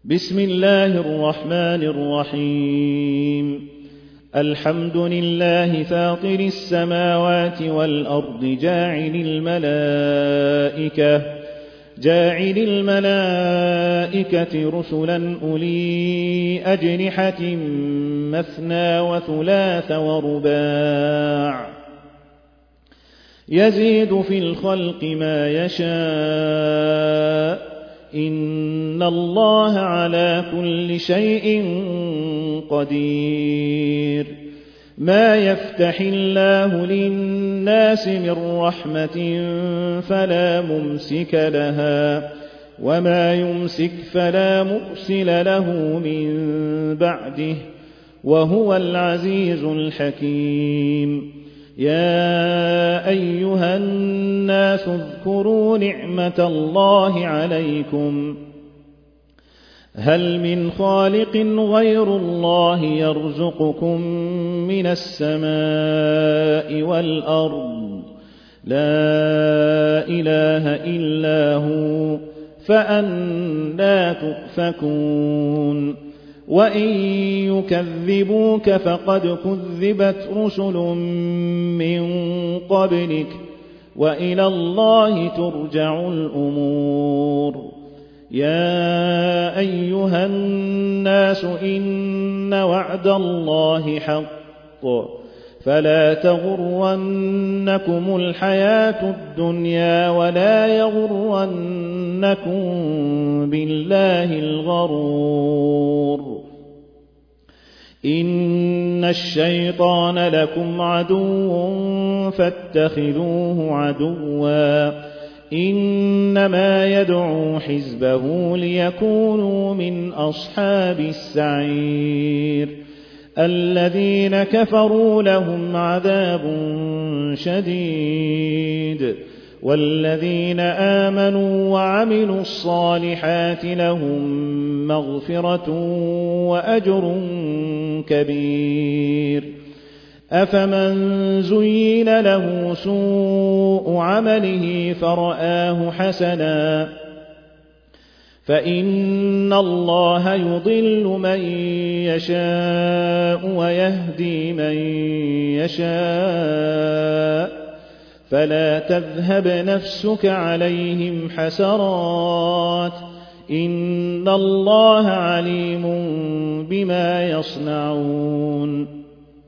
بسم الله الرحمن الرحيم. الحمد لله فاطر السماوات والأرض جاعل الملائكة رسلا أولي أجنحة مثنى وثلاث ورباع يزيد في الخلق ما يشاء إن الله على كل شيء قدير. ما يفتح الله للناس من رحمة فلا ممسك لها وما يمسك فلا مرسل له من بعده وهو العزيز الحكيم. يا أيها الناس اذكروا نعمة الله عليكم هل من خالق غير الله يرزقكم من السماء والأرض لا إله إلا هو فأنى تؤفكون. وإن يكذبوك فقد كذبت رسل من قبلك وإلى الله ترجع الأمور. يا أيها الناس إن وعد الله حق فلا تغرنكم الحياة الدنيا ولا يغرنكم بالله الغرور. إن الشيطان لكم عدو فاتخذوه عدوا إنما يدعو حزبه ليكونوا من أصحاب السعير. الذين كفروا لهم عذاب شديد والذين آمنوا وعملوا الصالحات لهم مغفرة وأجر كبير. أفمن زين له سوء عمله فرآه حسنا فإن الله يضل من يشاء ويهدي من يشاء فلا تذهب نفسك عليهم حسرات إن الله عليم بما يصنعون.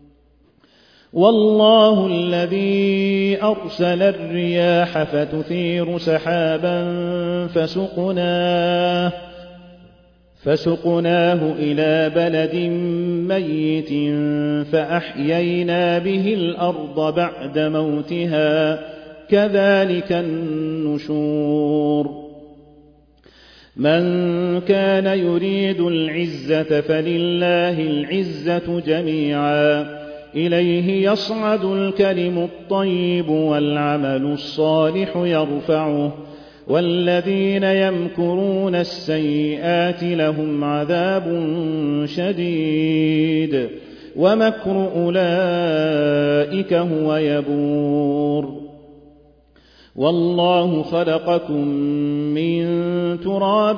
والله الذي أرسل الرياح فتثير سحابا فسقناه إلى بلد ميت فأحيينا به الأرض بعد موتها كذلك النشور. من كان يريد العزة فلله العزة جميعا إليه يصعد الكلم الطيب والعمل الصالح يرفعه والذين يمكرون السيئات لهم عذاب شديد ومكر أولئك هو يبور. والله خلقكم من تراب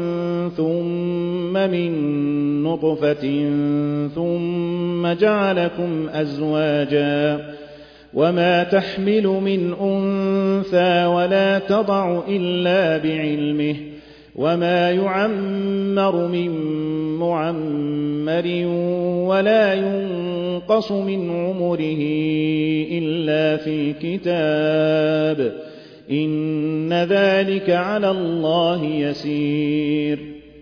ثم من نطفة ثم جعلكم أزواجا وما تحمل من أنثى ولا تضع إلا بعلمه وما يعمر من معمر ولا ينقص من عمره إلا في كتاب إن ذلك على الله يسير.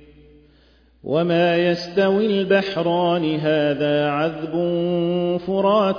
وما يستوي البحران هذا عذب فرات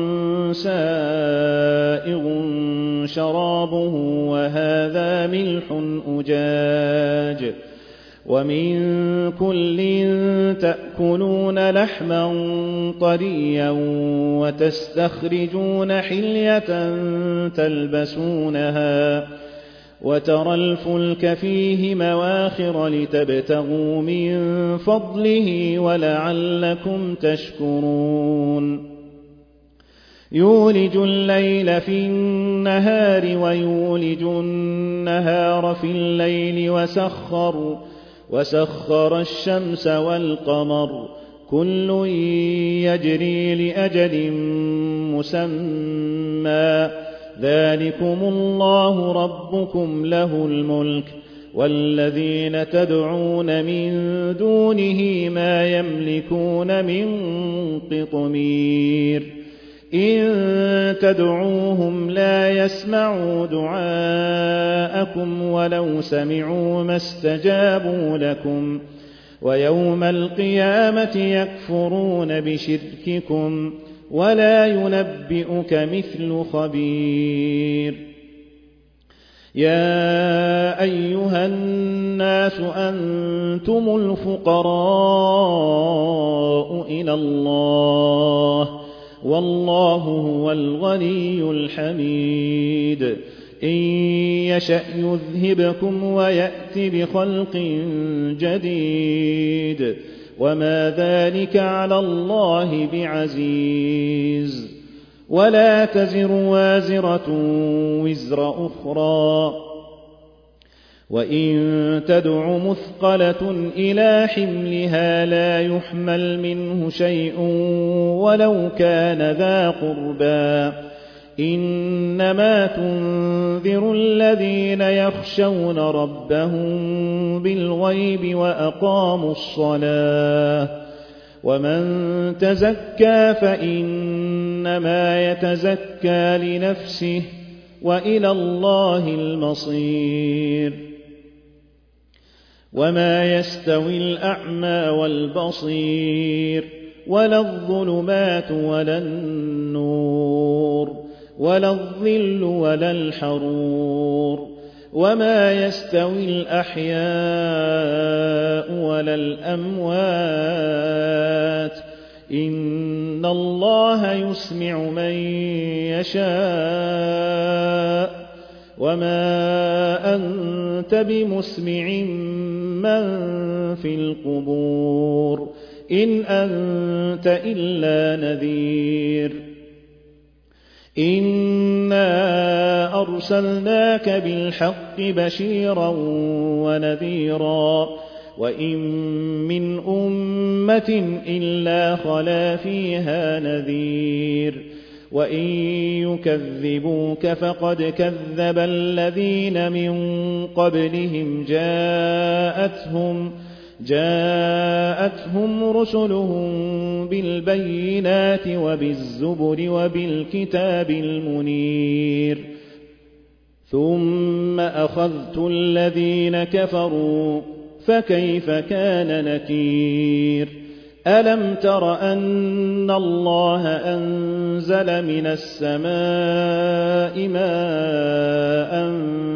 سائغ شرابه وهذا ملح أجاج ومن كل تأكلون لحما طريا وتستخرجون حلية تلبسونها وترى الفلك فيه مواخر لتبتغوا من فضله ولعلكم تشكرون. يولج الليل في النهار ويولج النهار في الليل وسخر الشمس والقمر كل يجري لأجل مسمى ذلكم الله ربكم له الملك والذين تدعون من دونه ما يملكون من قطمير إن تدعوهم لا يسمعوا دعاءكم ولو سمعوا ما استجابوا لكم ويوم القيامة يكفرون بشرككم ولا ينبئك مثل خبير يا أيها الناس أنتم الفقراء إلى الله والله هو الغني الحميد إن يشأ يذهبكم ويأت بخلق جديد وما ذلك على الله بعزيز ولا تزر وازرة وزر أخرى وإن تدع مثقلة إلى حملها لا يحمل منه شيء ولو كان ذا قربى إنما تنذر الذين يخشون ربهم بالغيب وأقاموا الصلاة ومن تزكى فإنما يتزكى لنفسه وإلى الله المصير وما يستوي الأعمى والبصير ولا الظلمات ولا النور ولا الظل ولا الحرور وما يستوي الأحياء ولا الأموات إن الله يسمع من يشاء وما أنت بمسمع من في القبور إن أنت إلا نذير إنا أرسلناك بالحق بشيرا ونذيرا وإن من أمة إلا خلا فيها نذير وإن يكذبوك فقد كذب الذين من قبلهم جاءتهم رسلهم بالبينات وبالزبر وبالكتاب المنير ثم أخذت الذين كفروا فكيف كان نكير ألم تر أن الله أنزل من السماء ماء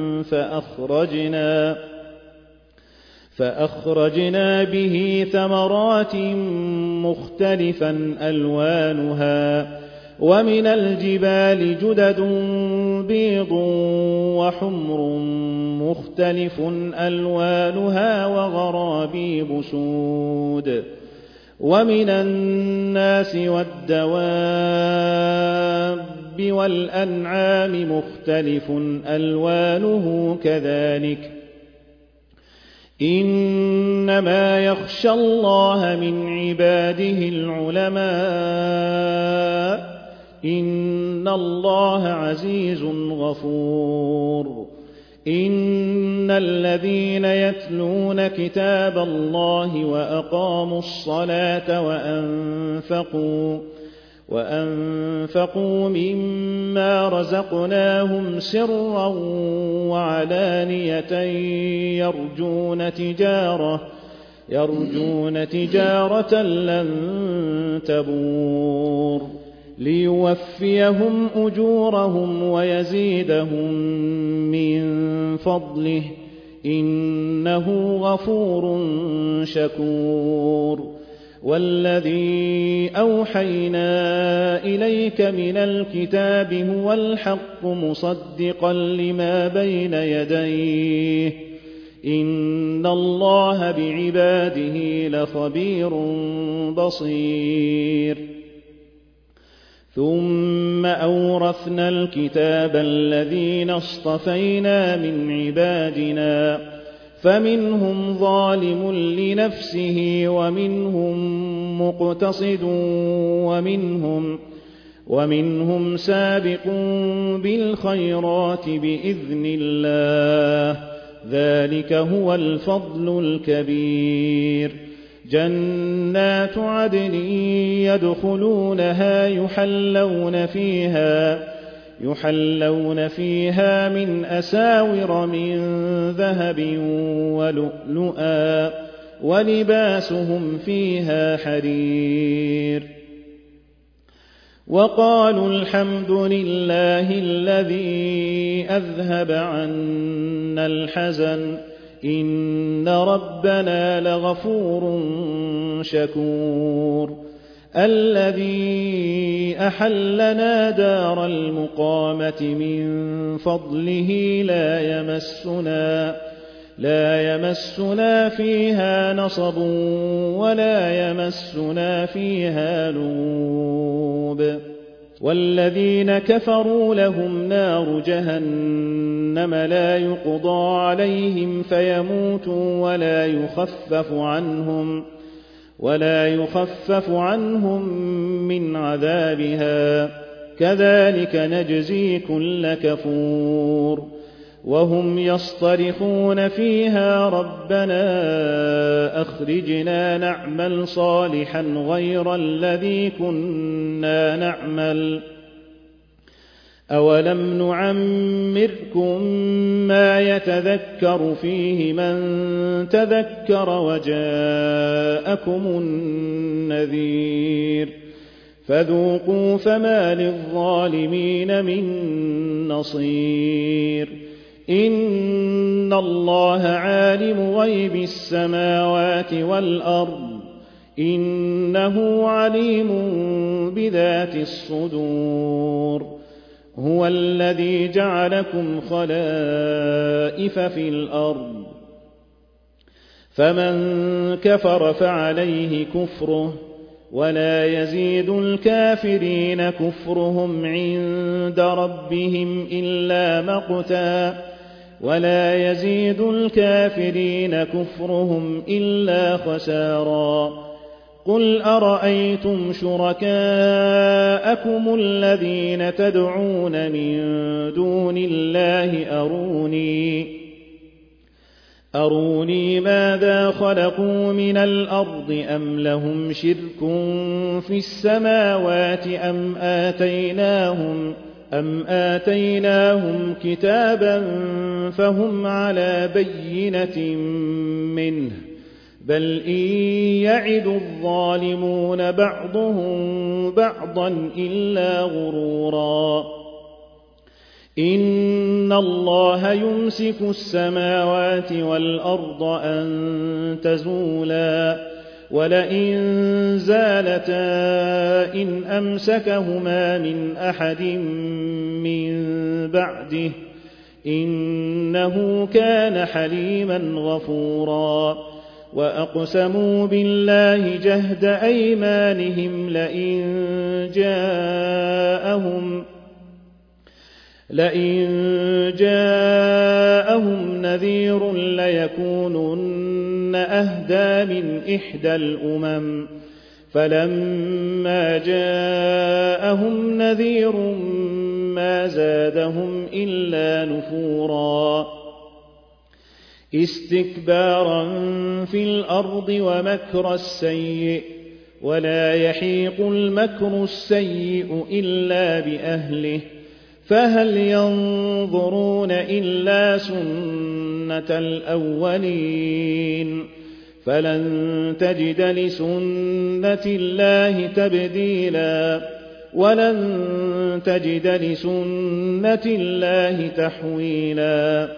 فأخرجنا به ثمرات مختلفا ألوانها ومن الجبال جدد بيض وحمر مختلف ألوانها وغرابيب سود ومن الناس والدواب والأنعام مختلف ألوانه كذلك إنما يخشى الله من عباده العلماء إن الله عزيز غفور إن الذين يتلون كتاب الله وأقاموا الصلاة وأنفقوا مما رزقناهم سرا وعلانية يرجون تجارة لن تبور ليوفيهم أجورهم ويزيدهم من فضله إنه غفور شكور والذي أوحينا إليك من الكتاب هو الحق مصدقا لما بين يديه إن الله بعباده لخبير بصير ثم أورثنا الكتاب الذين اصطفينا من عبادنا فمنهم ظالم لنفسه ومنهم مقتصد ومنهم سابق بالخيرات بإذن الله، ذلك هو الفضل الكبير. جنات عدن يدخلونها يحلون فيها من أساور من ذهب ولؤلؤا ولباسهم فيها حرير. وقالوا الحمد لله الذي أذهب عنا الحزن إن ربنا لغفور شكور. الذي أحلنا دار المقامة من فضله لا يمسنا فيها نصب ولا يمسنا فيها لغوب. والذين كفروا لهم نار جهنم لا يقضى عليهم فيموتوا ولا يخفف عنهم من عذابها، كذلك نجزي كل كفور. وهم يصطرخون فيها ربنا أخرجنا نعمل صالحا غير الذي كنا نعمل، أولم نعمركم ما يتذكر فيه من تذكر وجاءكم النذير، فذوقوا فما للظالمين من نصير. إن الله عالم غيب السماوات والأرض إنه عليم بذات الصدور. هو الذي جعلكم خلائف في الأرض، فمن كفر فعليه كفره ولا يزيد الكافرين كفرهم عند ربهم إلا مقتا ولا يزيد الكافرين كفرهم إلا خسارا. قل أرأيتم شركاءكم الذين تدعون من دون الله أروني ماذا خلقوا من الأرض أم لهم شرك في السماوات أم آتيناهم كتابا فهم على بينة منه، بل إن يعد الظالمون بعضهم بعضا إلا غرورا. إن الله يمسك السماوات والأرض أن تزولا ولئن زالتا إن أمسكهما من أحد من بعده إنه كان حليما غفورا. وأقسموا بالله جهد أيمانهم لئن جاءهم نذير ليكونن أهدى من إحدى الأمم، فلما جاءهم نذير ما زادهم إلا نفورا. استكبارا في الأرض ومكر السيء، ولا يحيق المكر السيء إلا بأهله، فهل ينظرون إلا سنة الأولين، فلن تجد لسنة الله تبديلا ولن تجد لسنة الله تحويلا.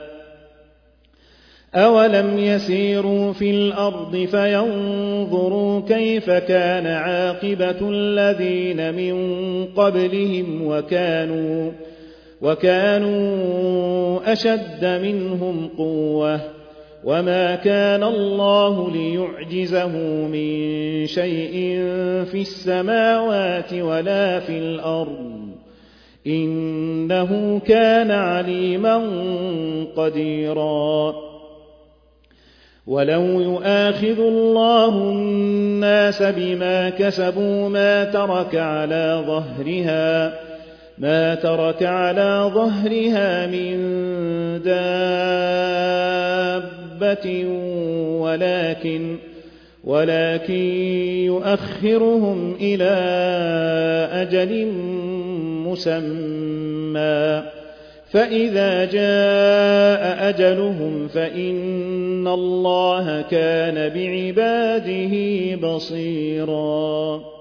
أولم يسيروا في الأرض فينظروا كيف كان عاقبة الذين من قبلهم وكانوا أشد منهم قوة، وما كان الله ليعجزه من شيء في السماوات ولا في الأرض إنه كان عليما قديرا. ولو يؤاخذ الله الناس بما كسبوا ما ترك على ظهرها من دابة ولكن يؤخرهم إلى أجل مسمى فإذا جاء أجلهم فإن الله كان بعباده بصيرا.